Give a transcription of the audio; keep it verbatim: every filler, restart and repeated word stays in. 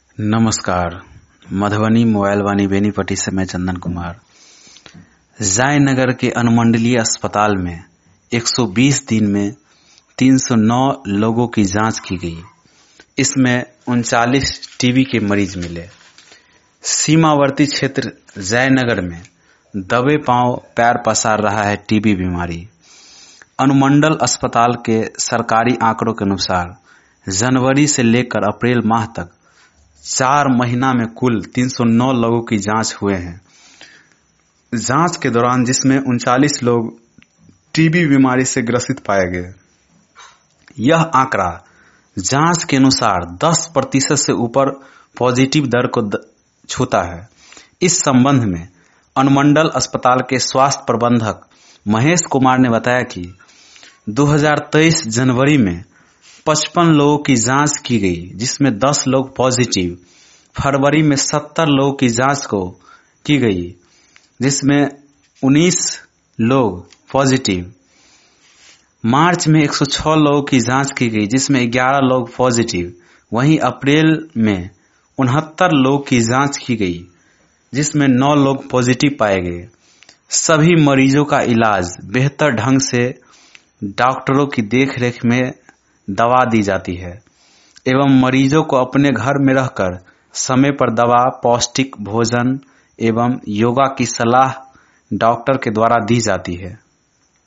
नमस्कार। मधुबनी मोबाइल वाणी बेनीपट्टी से मैं चंदन कुमार। जयनगर के अनुमंडलीय अस्पताल में एक सौ बीस दिन में तीन सौ नौ लोगों की जांच की गई। इसमें उनचालीस टीबी के मरीज मिले। सीमावर्ती क्षेत्र जयनगर में दबे पांव पैर पसार रहा है टीबी बीमारी। अनुमंडल अस्पताल के सरकारी आंकड़ों के अनुसार जनवरी से लेकर अप्रैल माह तक चार महीना में कुल तीन सौ नौ लोगों की जांच हुए हैं। जांच के दौरान जिसमें उनचालीस लोग टीबी बीमारी से ग्रसित पाए गए। यह आंकड़ा जांच के अनुसार दस प्रतिशत से ऊपर पॉजिटिव दर को छूता है। इस संबंध में अनुमंडल अस्पताल के स्वास्थ्य प्रबंधक महेश कुमार ने बताया कि दो हज़ार तेईस जनवरी में पचपन लोगों की जांच की गई, जिसमें दस लोग पॉजिटिव। फरवरी में सत्तर लोगों की जांच को की गई, जिसमें उन्नीस लोग पॉजिटिव। मार्च में एक सौ छह लोगों की जांच की गई, जिसमें ग्यारह लोग पॉजिटिव। वहीं अप्रैल में उनहत्तर लोगों की जांच की गई, जिसमें नौ लोग पॉजिटिव पाए गए। सभी मरीजों का इलाज बेहतर ढंग से डॉक्टरों की देखरेख में दवा दी जाती है एवं मरीजों को अपने घर में रहकर समय पर दवा, पौष्टिक भोजन एवं योगा की सलाह डॉक्टर के द्वारा दी जाती है।